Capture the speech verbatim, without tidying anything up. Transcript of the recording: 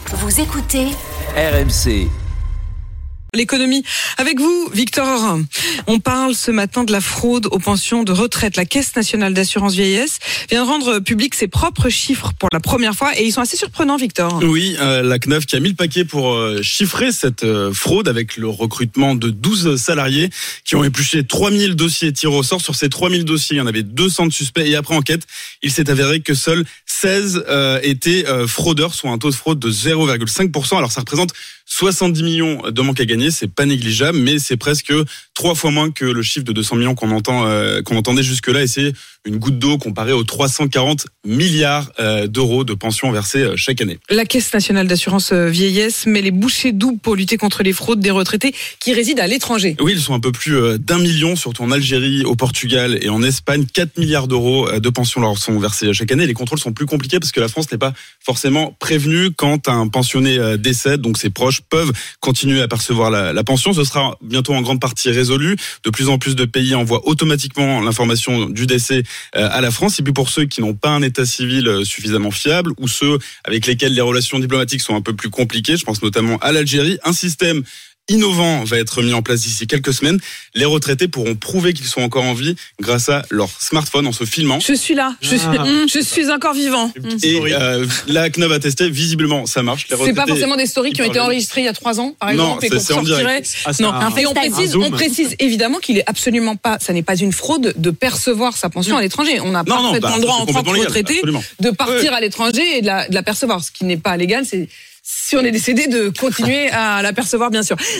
Vous écoutez R M C. L'économie. Avec vous, Victor. On parle ce matin de la fraude aux pensions de retraite. La Caisse nationale d'assurance vieillesse vient de rendre public ses propres chiffres pour la première fois et ils sont assez surprenants, Victor. Oui, euh, la C N A F qui a mis le paquet pour euh, chiffrer cette euh, fraude avec le recrutement de douze salariés qui ont épluché trois mille dossiers tirés au sort. Sur ces trois mille dossiers, il y en avait deux cents de suspects et après enquête, il s'est avéré que seuls seize euh, étaient euh, fraudeurs, soit un taux de fraude de zéro virgule cinq pour cent. Alors ça représente soixante-dix millions de manques à gagner, c'est pas négligeable, mais c'est presque trois fois moins que le chiffre de deux cents millions qu'on entend, euh, qu'on entendait jusque-là, et c'est une goutte d'eau comparée aux trois cent quarante milliards euh, d'euros de pensions versées euh, chaque année. La Caisse nationale d'assurance vieillesse met les bouchées doubles pour lutter contre les fraudes des retraités qui résident à l'étranger. Oui, ils sont un peu plus euh, d'un million, surtout en Algérie, au Portugal et en Espagne. quatre milliards d'euros de pensions leur sont versés chaque année. Les contrôles sont plus compliqués parce que la France n'est pas forcément prévenue quand un pensionné euh, décède, donc ses proches peuvent continuer à percevoir la, la pension. Ce sera bientôt en grande partie résolu. De plus en plus de pays envoient automatiquement l'information du décès euh, à la France. Et puis pour ceux qui n'ont pas un état civil suffisamment fiable ou ceux avec lesquels les relations diplomatiques sont un peu plus compliquées, je pense notamment à l'Algérie, un système innovant va être mis en place d'ici quelques semaines. Les retraités pourront prouver qu'ils sont encore en vie grâce à leur smartphone en se filmant. Je suis là, je, Ah. suis, je suis encore vivant. Et euh, la C N A V a testé, visiblement ça marche. Les C'est pas retraités, forcément des stories qui ont ils été parlent- enregistrées il y a trois ans, par Non, exemple, et c'est- qu'on c'est en sortirait. direct. Ah, c'est Non, un- et on FaceTime. précise, Un on Zoom. précise évidemment qu'il est absolument pas, ça n'est pas une fraude de percevoir sa pension à l'étranger. On a Non, non, parfaitement bah, le droit c'est en tant que complètement légal, retraité absolument. de partir Ouais. à l'étranger et de la, de la percevoir. Ce qui n'est pas légal, c'est si on est décédé de continuer à la percevoir, bien sûr.